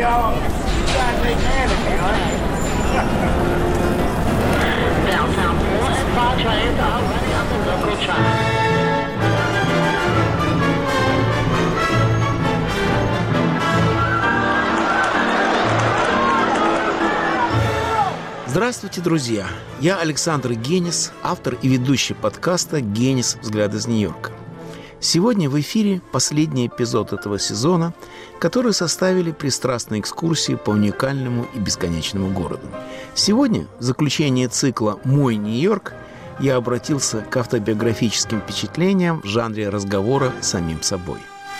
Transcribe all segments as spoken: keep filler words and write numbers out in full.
y'all. You gotta take care of me, huh? Downtown four and five trains are running on the local track. Здравствуйте, друзья! Я Александр Генис, автор и ведущий подкаста «Генис. Взгляд из Нью-Йорка». Сегодня в эфире последний эпизод этого сезона, который составили пристрастные экскурсии по уникальному и бесконечному городу. Сегодня, в заключение цикла «Мой Нью-Йорк», я обратился к автобиографическим впечатлениям в жанре разговора с самим собой.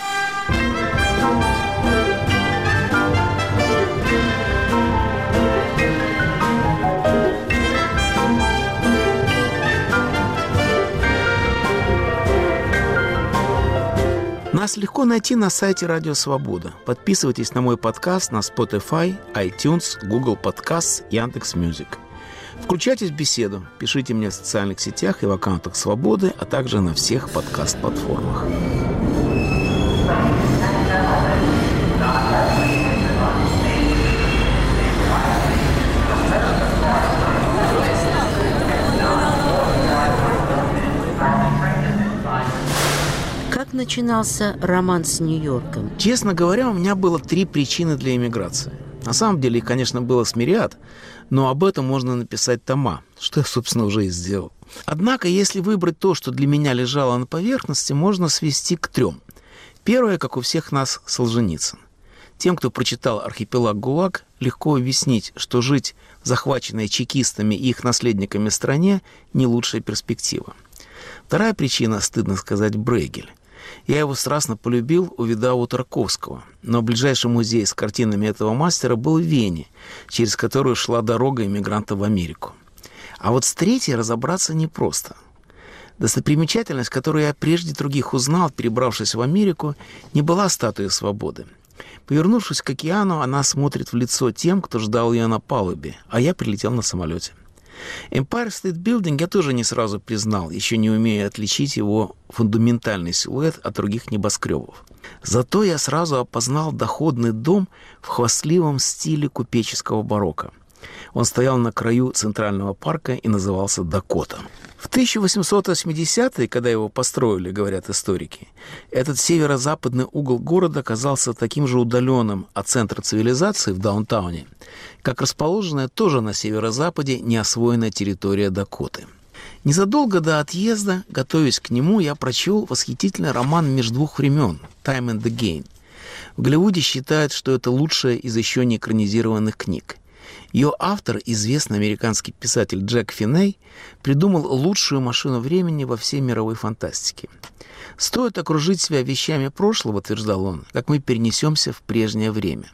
Нас легко найти на сайте Радио Свобода. Подписывайтесь на мой подкаст на Spotify, iTunes, Google Podcasts, Яндекс.Мьюзик. Включайтесь в беседу, пишите мне в социальных сетях и в аккаунтах Свободы, а также на всех подкаст-платформах. Как начинался роман с Нью-Йорком? Честно говоря, у меня было три причины для эмиграции. На самом деле их, конечно, было с мириад, но об этом можно написать тома, что я, собственно, уже и сделал. Однако, если выбрать то, что для меня лежало на поверхности, можно свести к трем. Первое, как у всех нас, Солженицын. Тем, кто прочитал «Архипелаг ГУЛАГ», легко объяснить, что жить в захваченной чекистами и их наследниками стране не лучшая перспектива. Вторая причина, стыдно сказать, Брейгель. Я его страстно полюбил, увидав у Тарковского, но ближайший музей с картинами этого мастера был в Вене, через которую шла дорога иммигрантов в Америку. А вот с третьей разобраться непросто. Достопримечательность, которую я прежде других узнал, перебравшись в Америку, не была статуей свободы. Повернувшись к океану, она смотрит в лицо тем, кто ждал ее на палубе, а я прилетел на самолете. Empire State Building я тоже не сразу признал, еще не умея отличить его фундаментальный силуэт от других небоскребов. Зато я сразу опознал доходный дом в хвастливом стиле купеческого барокко. Он стоял на краю Центрального парка и назывался «Дакота». В тысяча восемьсот восьмидесятые, когда его построили, говорят историки, этот северо-западный угол города оказался таким же удаленным от центра цивилизации в даунтауне, как расположенная тоже на северо-западе неосвоенная территория Дакоты. Незадолго до отъезда, готовясь к нему, я прочел восхитительный роман «Меж двух времен» «Time and Again». В Голливуде считают, что это лучшая из еще не экранизированных книг. Ее автор, известный американский писатель Джек Финней, придумал лучшую машину времени во всей мировой фантастике. «Стоит окружить себя вещами прошлого, — утверждал он, — как мы перенесемся в прежнее время».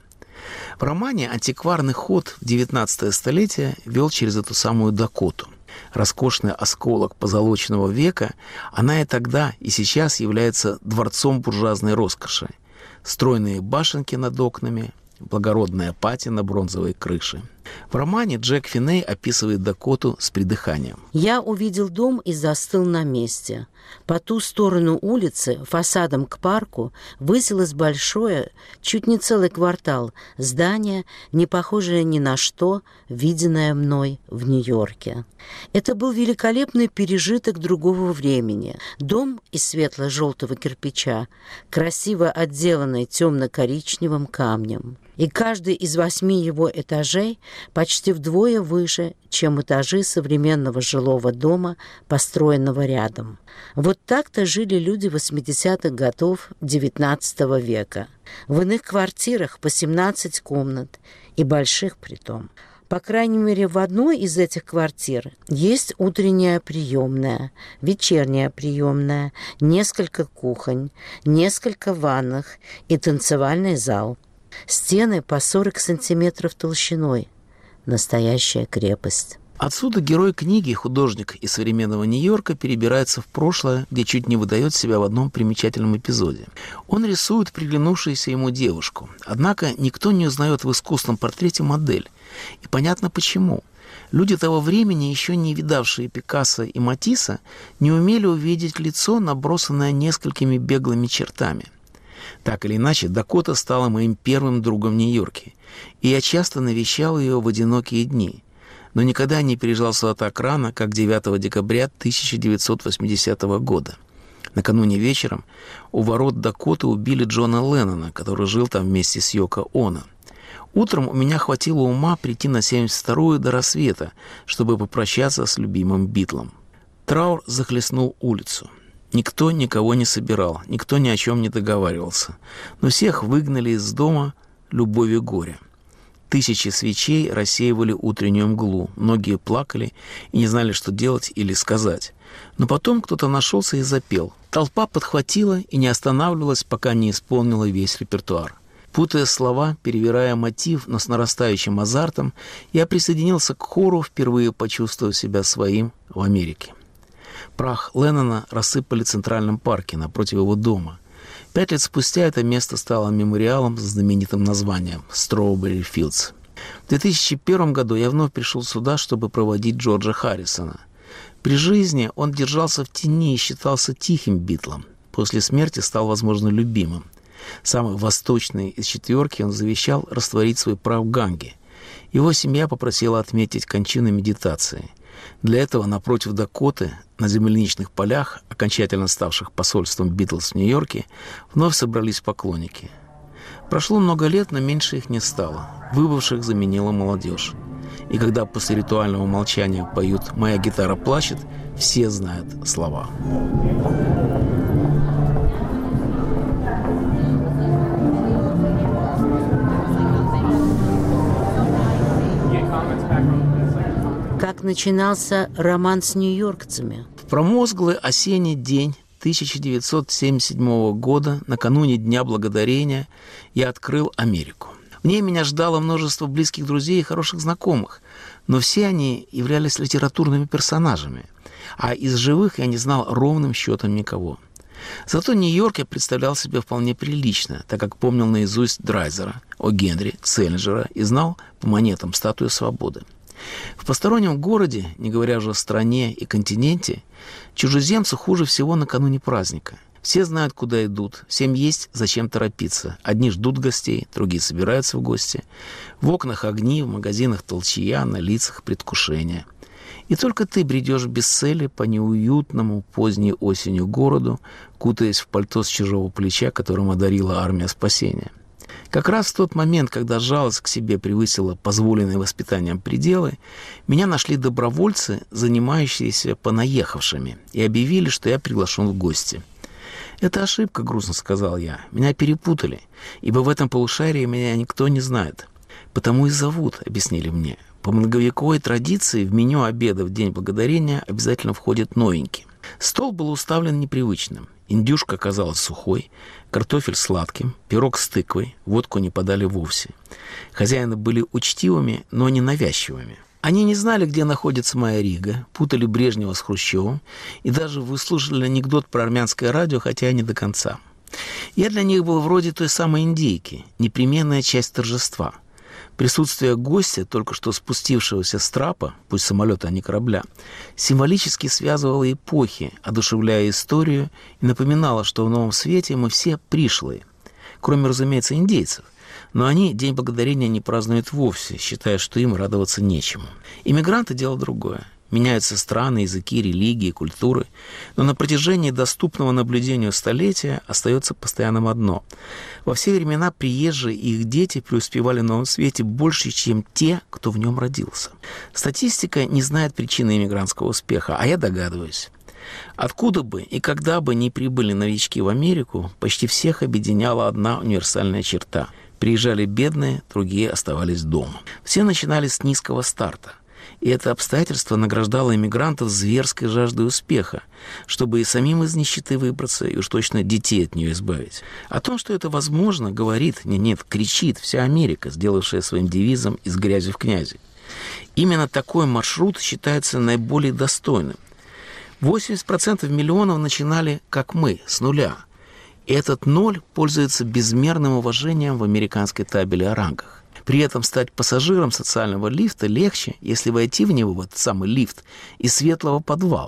В романе антикварный ход в девятнадцатое столетие вел через эту самую Дакоту. Роскошный осколок позолоченного века, она и тогда, и сейчас является дворцом буржуазной роскоши. Стройные башенки над окнами, благородная патина бронзовой крыши. В романе Джек Финней описывает Дакоту с придыханием. Я увидел дом и застыл на месте. По ту сторону улицы, фасадом к парку, высилось большое, чуть не целый квартал, здание, не похожее ни на что, виденное мной в Нью-Йорке. Это был великолепный пережиток другого времени. Дом из светло-желтого кирпича, красиво отделанный темно-коричневым камнем. И каждый из восьми его этажей почти вдвое выше, чем этажи современного жилого дома, построенного рядом. Вот так-то жили люди восьмидесятых годов девятнадцатого века. В иных квартирах по семнадцать комнат, и больших притом. По крайней мере, в одной из этих квартир есть утренняя приемная, вечерняя приемная, несколько кухонь, несколько ванных и танцевальный зал. Стены по сорок сантиметров толщиной. Настоящая крепость. Отсюда герой книги, художник из современного Нью-Йорка, перебирается в прошлое, где чуть не выдает себя в одном примечательном эпизоде. Он рисует приглянувшуюся ему девушку. Однако никто не узнает в искусственном портрете модель. И понятно почему. Люди того времени, еще не видавшие Пикассо и Матисса, не умели увидеть лицо, набросанное несколькими беглыми чертами. Так или иначе, Дакота стала моим первым другом в Нью-Йорке, и я часто навещал ее в одинокие дни, но никогда не переезжал сюда так рано, как девятого декабря тысяча девятьсот восьмидесятого года. Накануне вечером у ворот Дакоты убили Джона Леннона, который жил там вместе с Йоко Оно. Утром у меня хватило ума прийти на семьдесят вторую до рассвета, чтобы попрощаться с любимым Битлом. Траур захлестнул улицу. Никто никого не собирал, никто ни о чем не договаривался, но всех выгнали из дома любовью горя. Тысячи свечей рассеивали утреннюю мглу, многие плакали и не знали, что делать или сказать. Но потом кто-то нашелся и запел. Толпа подхватила и не останавливалась, пока не исполнила весь репертуар. Путая слова, перевирая мотив, но с нарастающим азартом, я присоединился к хору, впервые почувствовав себя своим в Америке. Прах Леннона рассыпали в Центральном парке напротив его дома. Пять лет спустя это место стало мемориалом с знаменитым названием «Strawberry Fields». В две тысячи первом году я вновь пришел сюда, чтобы проводить Джорджа Харрисона. При жизни он держался в тени и считался тихим Битлом. После смерти стал, возможно, любимым. Самый восточный из четверки он завещал растворить свой прах в Ганге. Его семья попросила отметить кончину медитацией. Для этого напротив Дакоты, на земляничных полях, окончательно ставших посольством Битлз в Нью-Йорке, вновь собрались поклонники. Прошло много лет, но меньше их не стало. Выбывших заменила молодежь. И когда после ритуального молчания поют «Моя гитара плачет», все знают слова. Как начинался роман с нью-йоркцами? В промозглый осенний день тысяча девятьсот семьдесят седьмого года, накануне Дня Благодарения, я открыл Америку. В ней меня ждало множество близких друзей и хороших знакомых, но все они являлись литературными персонажами, а из живых я не знал ровным счетом никого. Зато Нью-Йорк я представлял себе вполне прилично, так как помнил наизусть Драйзера, О. Генри, Селлинджера и знал по монетам статую свободы. В постороннем городе, не говоря уже о стране и континенте, чужеземцу хуже всего накануне праздника. Все знают, куда идут, всем есть зачем торопиться. Одни ждут гостей, другие собираются в гости. В окнах огни, в магазинах толчья, на лицах предвкушения. И только ты бредешь без цели по неуютному поздней осенью городу, кутаясь в пальто с чужого плеча, которым одарила армия спасения. Как раз в тот момент, когда жалость к себе превысила позволенные воспитанием пределы, меня нашли добровольцы, занимающиеся понаехавшими, и объявили, что я приглашен в гости. «Это ошибка», — грустно сказал я. «Меня перепутали, ибо в этом полушарии меня никто не знает. Потому и зовут», — объяснили мне. По многовековой традиции в меню обеда в День Благодарения обязательно входит новенький. Стол был уставлен непривычным. Индюшка оказалась сухой, картофель сладким, пирог с тыквой, водку не подали вовсе. Хозяины были учтивыми, но не навязчивыми. Они не знали, где находится моя Рига, путали Брежнева с Хрущевым и даже выслушали анекдот про армянское радио, хотя и не до конца. Я для них был вроде той самой индейки, непременная часть торжества. Присутствие гостя, только что спустившегося с трапа, пусть самолета, а не корабля, символически связывало эпохи, одушевляя историю и напоминало, что в новом свете мы все пришлые, кроме, разумеется, индейцев. Но они День Благодарения не празднуют вовсе, считая, что им радоваться нечему. Иммигранты – дело другое. Меняются страны, языки, религии, культуры. Но на протяжении доступного наблюдению столетия остается постоянным одно. Во все времена приезжие и их дети преуспевали в новом свете больше, чем те, кто в нем родился. Статистика не знает причины иммигрантского успеха, а я догадываюсь. Откуда бы и когда бы ни прибыли новички в Америку, почти всех объединяла одна универсальная черта. Приезжали бедные, другие оставались дома. Все начинали с низкого старта. И это обстоятельство награждало иммигрантов зверской жаждой успеха, чтобы и самим из нищеты выбраться, и уж точно детей от нее избавить. О том, что это возможно, говорит, нет, нет, кричит вся Америка, сделавшая своим девизом «из грязи в князи». Именно такой маршрут считается наиболее достойным. восемьдесят процентов миллионов начинали, как мы, с нуля. И этот ноль пользуется безмерным уважением в американской табели о рангах. При этом стать пассажиром социального лифта легче, если войти в него, в этот самый лифт, из светлого подвала.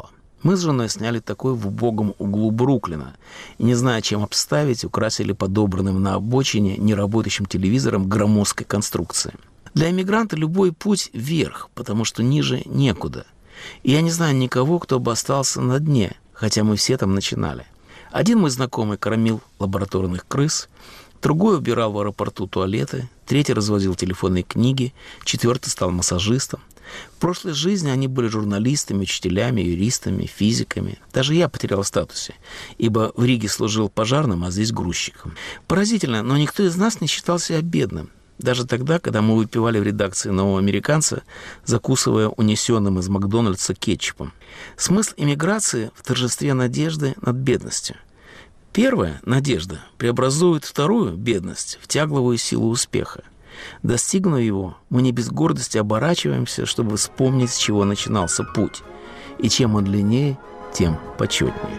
Мы с женой сняли такой в убогом углу Бруклина и, не зная, чем обставить, украсили подобранным на обочине неработающим телевизором громоздкой конструкции. Для эмигранта любой путь вверх, потому что ниже некуда. И я не знаю никого, кто бы остался на дне, хотя мы все там начинали. Один мой знакомый кормил лабораторных крыс, другой убирал в аэропорту туалеты, третий развозил телефонные книги, четвертый стал массажистом. В прошлой жизни они были журналистами, учителями, юристами, физиками. Даже я потерял в статусе, ибо в Риге служил пожарным, а здесь грузчиком. Поразительно, но никто из нас не считал себя бедным. Даже тогда, когда мы выпивали в редакции «Нового американца», закусывая унесенным из Макдональдса кетчупом. Смысл эмиграции в торжестве надежды над бедностью. Первая надежда преобразует вторую бедность в тягловую силу успеха. Достигнув его, мы не без гордости оборачиваемся, чтобы вспомнить, с чего начинался путь. И чем он длиннее, тем почетнее.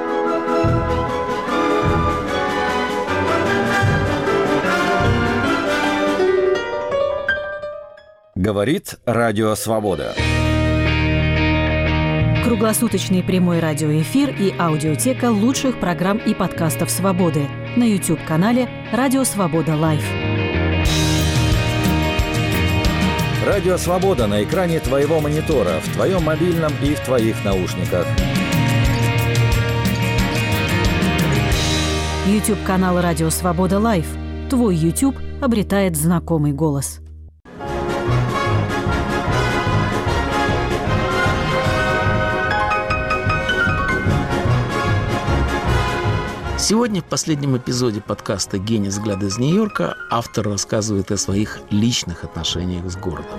Говорит Радио Свобода. Круглосуточный прямой радиоэфир и аудиотека лучших программ и подкастов «Свободы» на YouTube-канале «Радио Свобода Лайв». Радио Свобода на экране твоего монитора, в твоем мобильном и в твоих наушниках. YouTube-канал «Радио Свобода Лайв». Твой YouTube обретает знакомый голос. Сегодня в последнем эпизоде подкаста «Гений взгляда из Нью-Йорка» автор рассказывает о своих личных отношениях с городом.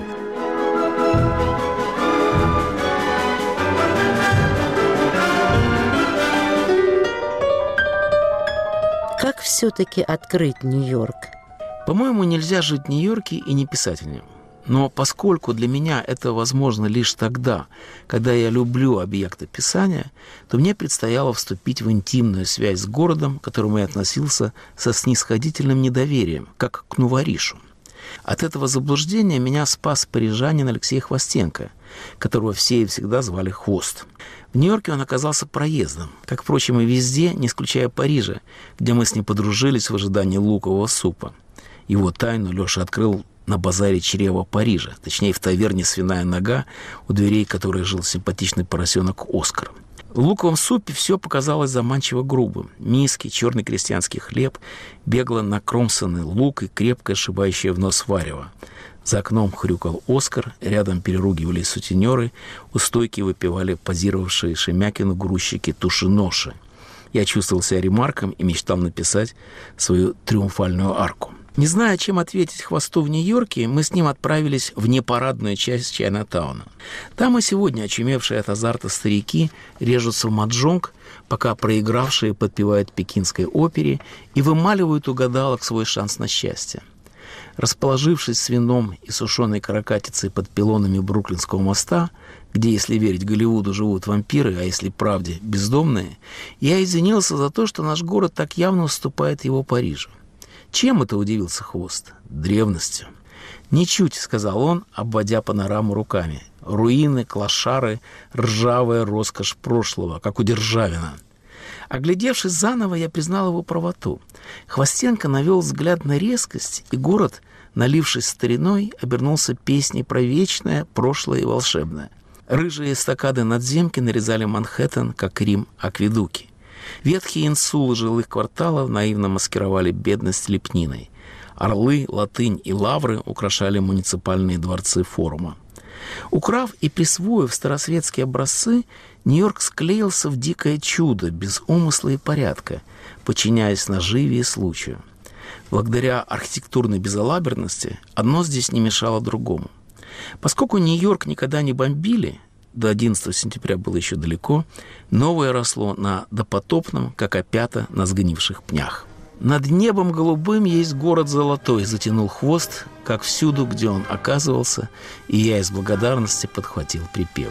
Как все-таки открыть Нью-Йорк? По-моему, нельзя жить в Нью-Йорке и не писать о нем. Но поскольку для меня это возможно лишь тогда, когда я люблю объекты писания, то мне предстояло вступить в интимную связь с городом, к которому я относился со снисходительным недоверием, как к нуваришу. От этого заблуждения меня спас парижанин Алексей Хвостенко, которого все и всегда звали Хвост. В Нью-Йорке он оказался проездом, как, впрочем, и везде, не исключая Парижа, где мы с ним подружились в ожидании лукового супа. Его тайну Леша открыл на базаре чрева Парижа, точнее, в таверне «Свиная нога», у дверей которой жил симпатичный поросенок Оскар. В луковом супе все показалось заманчиво грубым. Миски, черный крестьянский хлеб, бегло накромсанный лук и крепкое шибающее в нос варево. За окном хрюкал Оскар, рядом переругивались сутенеры, у стойки выпивали позировавшие Шемякину грузчики Тушиноши. Я чувствовал себя ремарком и мечтал написать свою триумфальную арку. Не зная, чем ответить Хвосту в Нью-Йорке, мы с ним отправились в непарадную часть Чайнатауна. Там и сегодня очумевшие от азарта старики режутся в маджонг, пока проигравшие подпевают пекинской опере и вымаливают у гадалок свой шанс на счастье. Расположившись с вином и сушеной каракатицей под пилонами Бруклинского моста, где, если верить Голливуду, живут вампиры, а если правде – бездомные, я извинился за то, что наш город так явно уступает его Парижу. Чем это удивился Хвост? Древностью. «Ничуть», — сказал он, обводя панораму руками. «Руины, клошары, ржавая роскошь прошлого, как у Державина». Оглядевшись заново, я признал его правоту. Хвостенко навел взгляд на резкость, и город, налившись стариной, обернулся песней про вечное, прошлое и волшебное. Рыжие эстакады надземки нарезали Манхэттен, как Рим, акведуки. Ветхие инсулы жилых кварталов наивно маскировали бедность лепниной. Орлы, латынь и лавры украшали муниципальные дворцы форума. Украв и присвоив старосветские образцы, Нью-Йорк склеился в дикое чудо, без умысла и порядка, подчиняясь наживе и случаю. Благодаря архитектурной безалаберности одно здесь не мешало другому. Поскольку Нью-Йорк никогда не бомбили, до одиннадцатого сентября было еще далеко, новое росло на допотопном, как опята на сгнивших пнях. «Над небом голубым есть город золотой», — затянул Хвост, как всюду, где он оказывался, и я из благодарности подхватил припев.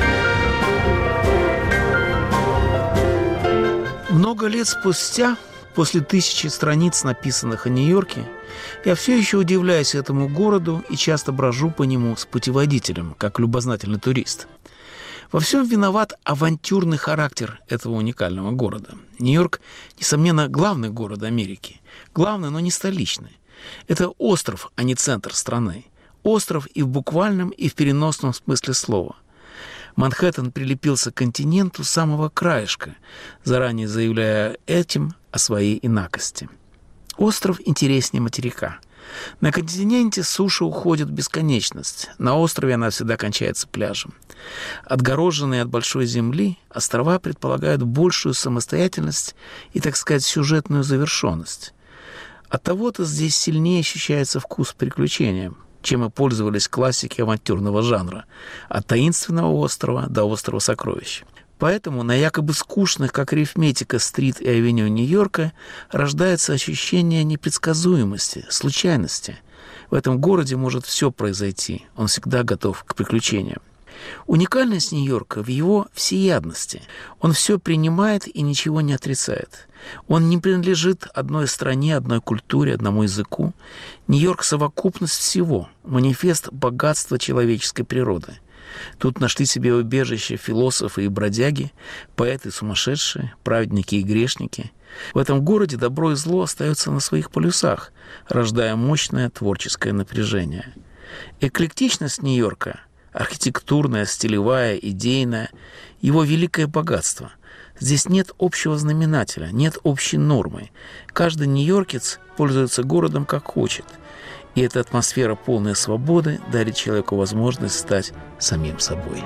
Много лет спустя, После тысячи страниц, написанных о Нью-Йорке, я все еще удивляюсь этому городу и часто брожу по нему с путеводителем, как любознательный турист. Во всем виноват авантюрный характер этого уникального города. Нью-Йорк, несомненно, главный город Америки. Главный, но не столичный. Это остров, а не центр страны. Остров и в буквальном, и в переносном смысле слова. Манхэттен прилепился к континенту с самого краешка, заранее заявляя этим о своей инакости. Остров интереснее материка. На континенте суша уходит в бесконечность, на острове она всегда кончается пляжем. Отгороженные от большой земли, острова предполагают большую самостоятельность и, так сказать, сюжетную завершенность. Оттого-то здесь сильнее ощущается вкус приключения, чем и пользовались классики авантюрного жанра, от таинственного острова до острова сокровищ. Поэтому на якобы скучных, как арифметика, стрит и авеню Нью-Йорка рождается ощущение непредсказуемости, случайности. В этом городе может все произойти, он всегда готов к приключениям. Уникальность Нью-Йорка в его всеядности. Он все принимает и ничего не отрицает. Он не принадлежит одной стране, одной культуре, одному языку. Нью-Йорк – совокупность всего, манифест богатства человеческой природы. Тут нашли себе убежище философы и бродяги, поэты и сумасшедшие, праведники и грешники. В этом городе добро и зло остаются на своих полюсах, рождая мощное творческое напряжение. Эклектичность Нью-Йорка – архитектурная, стилевая, идейная, его великое богатство. Здесь нет общего знаменателя, нет общей нормы. Каждый нью-йоркец пользуется городом как хочет. И эта атмосфера полной свободы дарит человеку возможность стать самим собой.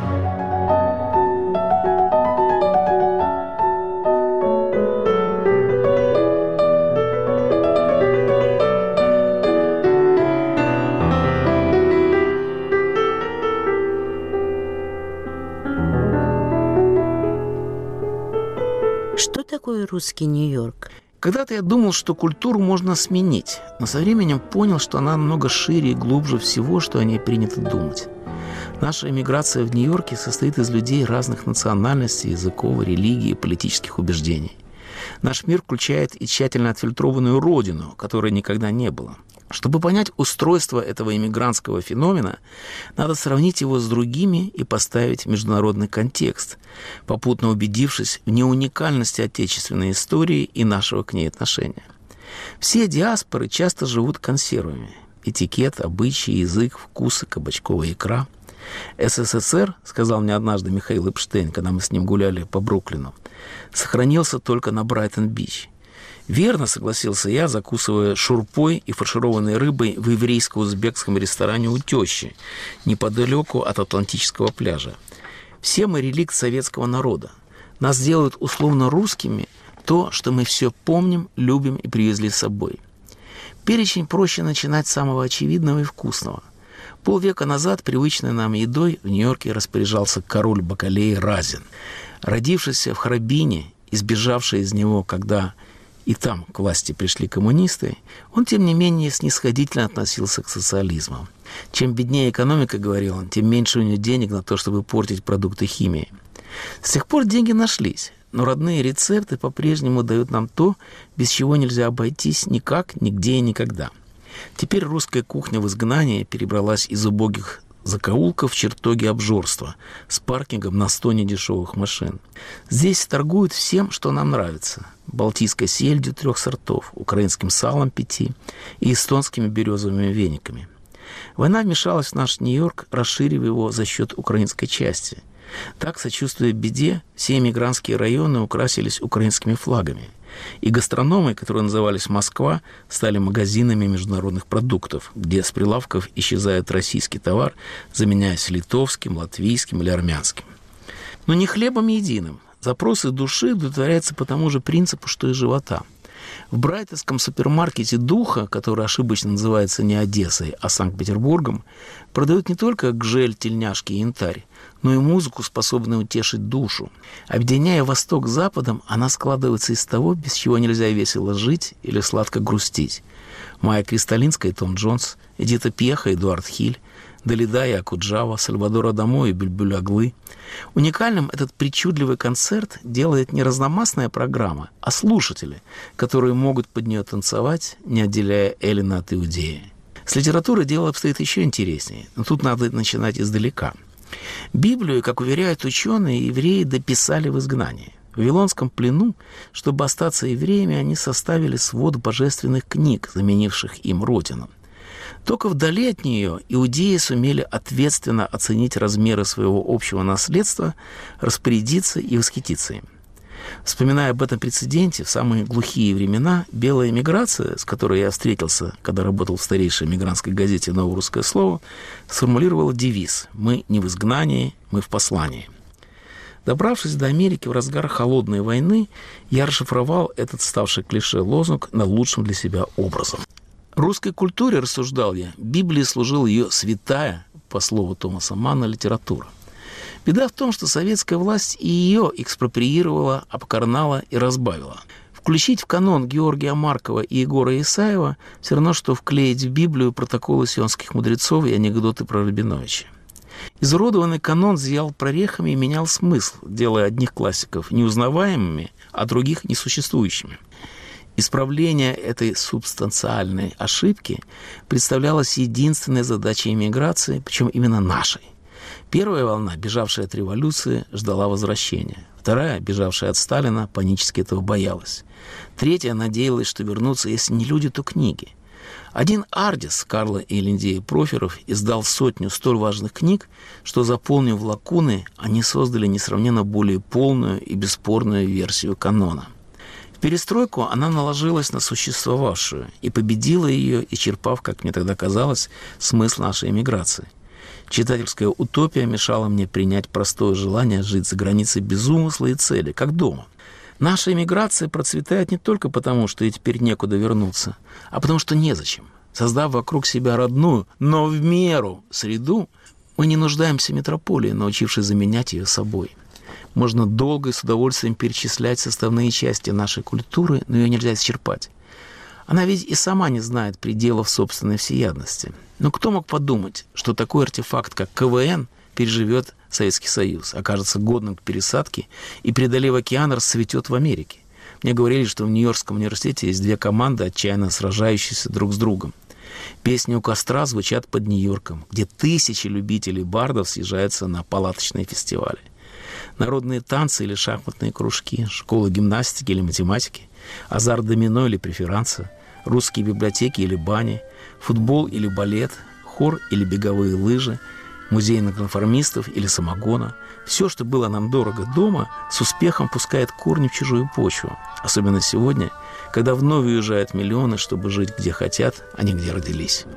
Что такое русский Нью-Йорк? Когда-то я думал, что культуру можно сменить, но со временем понял, что она намного шире и глубже всего, что о ней принято думать. Наша эмиграция в Нью-Йорке состоит из людей разных национальностей, языков, религий и политических убеждений. Наш мир включает и тщательно отфильтрованную родину, которой никогда не было. Чтобы понять устройство этого иммигрантского феномена, надо сравнить его с другими и поставить в международный контекст, попутно убедившись в неуникальности отечественной истории и нашего к ней отношения. Все диаспоры часто живут консервами. Этикет, обычаи, язык, вкусы, кабачковая икра. СССР, сказал мне однажды Михаил Эпштейн, когда мы с ним гуляли по Бруклину, сохранился только на Брайтон-Бич. Верно, согласился я, закусывая шурпой и фаршированной рыбой в еврейско-узбекском ресторане у тещи, неподалеку от Атлантического пляжа. Все мы реликт советского народа. Нас делают условно русскими то, что мы все помним, любим и привезли с собой. Перечень проще начинать с самого очевидного и вкусного. Полвека назад привычной нам едой в Нью-Йорке распоряжался король бакалеи Разин. Родившийся в Харабине и сбежавший из него, когда и там к власти пришли коммунисты, он, тем не менее, снисходительно относился к социализму. Чем беднее экономика, говорил он, тем меньше у него денег на то, чтобы портить продукты химии. С тех пор деньги нашлись, но родные рецепты по-прежнему дают нам то, без чего нельзя обойтись никак, нигде и никогда. Теперь русская кухня в изгнании перебралась из убогих закоулков в чертоги обжорства с паркингом на сто недешевых машин. Здесь торгуют всем, что нам нравится. Балтийской сельдью трех сортов, украинским салом пяти и эстонскими березовыми вениками. Война вмешалась в наш Нью-Йорк, расширив его за счет украинской части. Так, сочувствуя беде, все эмигрантские районы украсились украинскими флагами. И гастрономы, которые назывались «Москва», стали магазинами международных продуктов, где с прилавков исчезает российский товар, заменяясь литовским, латвийским или армянским. Но не хлебом единым. Запросы души удовлетворяются по тому же принципу, что и живота. В брайтонском супермаркете «Духа», который ошибочно называется не Одессой, а Санкт-Петербургом, продают не только гжель, тельняшки и янтарь, но и музыку, способную утешить душу. Объединяя Восток с Западом, она складывается из того, без чего нельзя весело жить или сладко грустить. Майя Кристалинская и Том Джонс, Эдита Пьеха и Эдуард Хиль, Далида и Акуджава, Сальвадор Адамо и Бюльбюль Аглы. Уникальным этот причудливый концерт делает не разномастная программа, а слушатели, которые могут под нее танцевать, не отделяя Эллина от Иудеи. С литературой дело обстоит еще интереснее, но тут надо начинать издалека. Библию, как уверяют ученые, евреи дописали в изгнании. В Вавилонском плену, чтобы остаться евреями, они составили свод божественных книг, заменивших им родину. Только вдали от нее иудеи сумели ответственно оценить размеры своего общего наследства, распорядиться и восхититься им. Вспоминая об этом прецеденте, в самые глухие времена белая эмиграция, с которой я встретился, когда работал в старейшей эмигрантской газете «Новое русское слово», сформулировала девиз «Мы не в изгнании, мы в послании». Добравшись до Америки в разгар холодной войны, я расшифровал этот ставший клише лозунг на лучшем для себя образом. Русской культуре, рассуждал я, Библии служила ее святая, по слову Томаса Манна, литература. Беда в том, что советская власть и ее экспроприировала, обкарнала и разбавила. Включить в канон Георгия Маркова и Егора Исаева все равно, что вклеить в Библию протоколы сионских мудрецов и анекдоты про Рабиновича. Изуродованный канон зиял прорехами и менял смысл, делая одних классиков неузнаваемыми, а других несуществующими. Исправление этой субстанциальной ошибки представлялось единственной задачей эмиграции, причем именно нашей. Первая волна, бежавшая от революции, ждала возвращения. Вторая, бежавшая от Сталина, панически этого боялась. Третья надеялась, что вернутся, если не люди, то книги. Один Ардис, Карло и Линдея Проферов, издал сотню столь важных книг, что, заполнив лакуны, они создали несравненно более полную и бесспорную версию канона. В перестройку она наложилась на существовавшую и победила ее, исчерпав, как мне тогда казалось, смысл нашей эмиграции. Читательская утопия мешала мне принять простое желание жить за границей без умысла и цели, как дома. Наша эмиграция процветает не только потому, что ей теперь некуда вернуться, а потому что незачем. Создав вокруг себя родную, но в меру среду, мы не нуждаемся в метрополии, научившись заменять ее собой. Можно долго и с удовольствием перечислять составные части нашей культуры, но ее нельзя исчерпать. Она ведь и сама не знает пределов собственной всеядности. Но кто мог подумать, что такой артефакт, как ка вэ эн, переживет Советский Союз, окажется годным к пересадке и, преодолев океан, расцветет в Америке? Мне говорили, что в Нью-Йоркском университете есть две команды, отчаянно сражающиеся друг с другом. Песни у костра звучат под Нью-Йорком, где тысячи любителей бардов съезжаются на палаточные фестивали. Народные танцы или шахматные кружки, школы гимнастики или математики, азарт домино или преферанса, русские библиотеки или бани, футбол или балет, хор или беговые лыжи, музей нонконформистов или самогона. Все, что было нам дорого дома, с успехом пускает корни в чужую почву. Особенно сегодня, когда вновь уезжают миллионы, чтобы жить где хотят, а не где родились.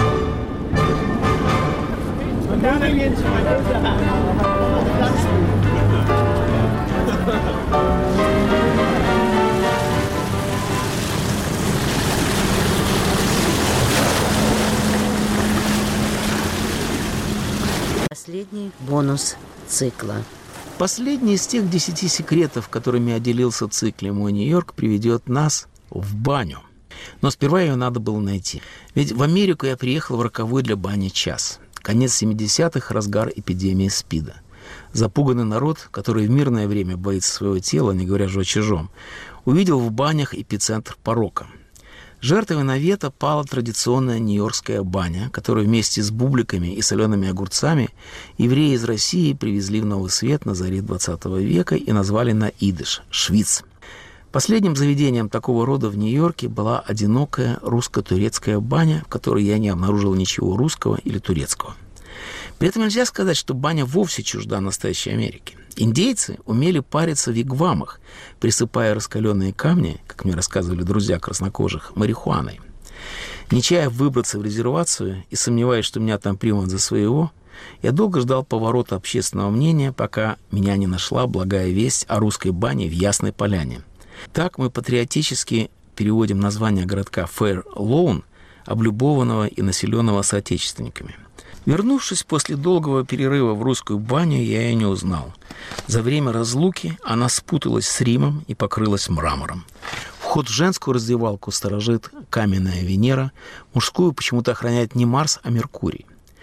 Последний бонус цикла. Последний из тех десяти секретов, которыми отделился в цикле «Мой Нью-Йорк», приведет нас в баню. Но сперва ее надо было найти. Ведь в Америку я приехал в роковой для бани час. Конец семидесятых, разгар эпидемии СПИДа. Запуганный народ, который в мирное время боится своего тела, не говоря же о чужом, увидел в банях эпицентр порока. Жертвой навета пала традиционная нью-йоркская баня, которую вместе с бубликами и солеными огурцами евреи из России привезли в Новый Свет на заре двадцатого века и назвали на идиш – Швиц. Последним заведением такого рода в Нью-Йорке была одинокая русско-турецкая баня, в которой я не обнаружил ничего русского или турецкого. При этом нельзя сказать, что баня вовсе чужда настоящей Америки. Индейцы умели париться в вигвамах, присыпая раскаленные камни, как мне рассказывали друзья краснокожих, марихуаной. Не чая выбраться в резервацию и сомневаясь, что меня там примут за своего, я долго ждал поворота общественного мнения, пока меня не нашла благая весть о русской бане в Ясной Поляне. Так мы патриотически переводим название городка Фэйр Лоун, облюбованного и населенного соотечественниками. Вернувшись после долгого перерыва в русскую баню, я ее не узнал. За время разлуки она спуталась с Римом и покрылась мрамором. Вход в женскую раздевалку сторожит каменная Венера, мужскую почему-то охраняет не Марс, а Меркурий.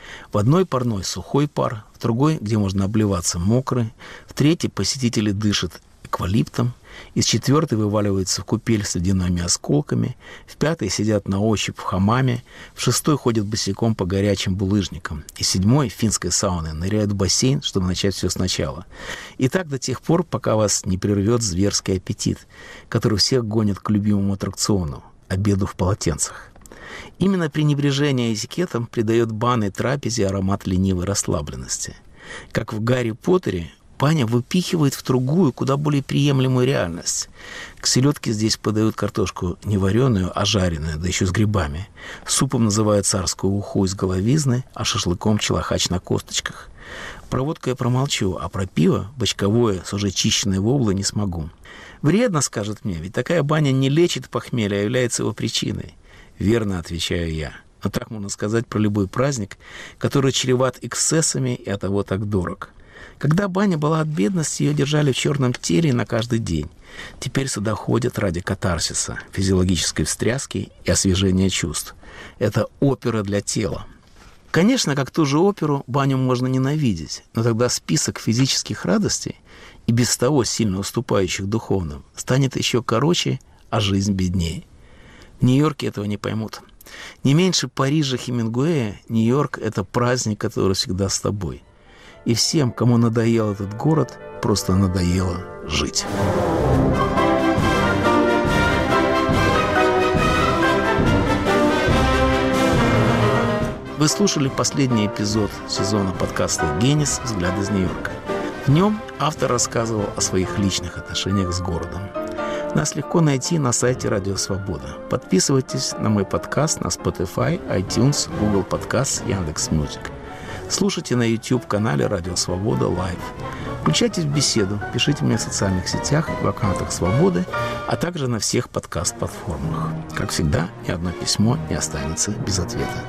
В одной парной сухой пар, в другой, где можно обливаться, мокрый, в третьей посетители дышат эквалиптом, из четвертой вываливаются в купель с ледяными осколками, в пятой сидят на ощупь в хамаме, в шестой ходят босиком по горячим булыжникам, и седьмой, финской сауны, ныряют в бассейн, чтобы начать все сначала. И так до тех пор, пока вас не прервет зверский аппетит, который всех гонит к любимому аттракциону – обеду в полотенцах. Именно пренебрежение этикетом придает банной трапезе аромат ленивой расслабленности. Как в «Гарри Поттере», баня выпихивает в другую, куда более приемлемую реальность. К селедке здесь подают картошку не вареную, а жареную, да еще с грибами. Супом называют царскую уху из головизны, а шашлыком челохач на косточках. Про водку я промолчу, а про пиво, бочковое, с уже чищенной воблой, не смогу. Вредно, скажет мне, ведь такая баня не лечит похмелье, а является его причиной. Верно, отвечаю я. Но так можно сказать про любой праздник, который чреват эксцессами и оттого так дорог. Когда баня была от бедности, ее держали в черном теле на каждый день. Теперь сюда ходят ради катарсиса, физиологической встряски и освежения чувств. Это опера для тела. Конечно, как ту же оперу, баню можно ненавидеть, но тогда список физических радостей, и без того сильно уступающих духовным, станет еще короче, а жизнь беднее. В Нью-Йорке этого не поймут. Не меньше Парижа, Хемингуэя, Нью-Йорк – это праздник, который всегда с тобой. И всем, кому надоел этот город, просто надоело жить. Вы слушали последний эпизод сезона подкаста «Генис. Взгляд из Нью-Йорка». В нем автор рассказывал о своих личных отношениях с городом. Нас легко найти на сайте Радио Свобода. Подписывайтесь на мой подкаст на Spotify, iTunes, Google Podcasts, Яндекс.Мьюзик. Слушайте на YouTube-канале Радио Свобода Лайв. Включайтесь в беседу, пишите мне в социальных сетях, в аккаунтах Свободы, а также на всех подкаст-платформах. Как всегда, ни одно письмо не останется без ответа.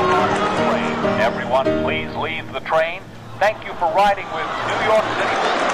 Please leave the train. Thank you for riding with New York City.